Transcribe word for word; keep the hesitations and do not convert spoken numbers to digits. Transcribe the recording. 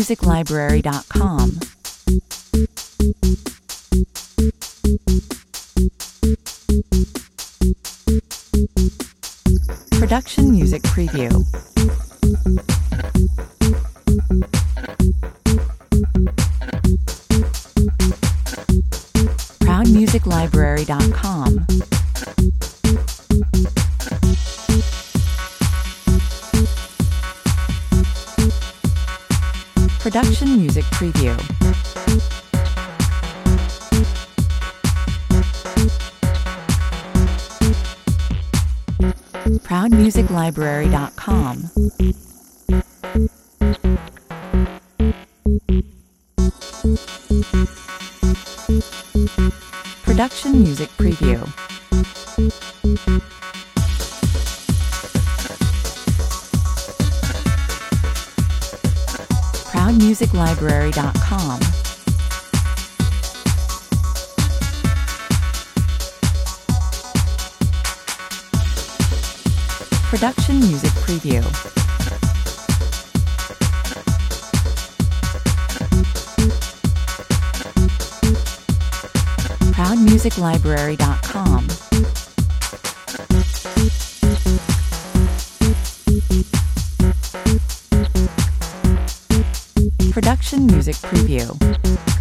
music library dot com. Production Music Preview. proud music library dot com. Production Music Preview. proud music library dot com. Production Music Preview. proud music library dot com. Production Music Preview. proud music library dot com. Production Music Preview.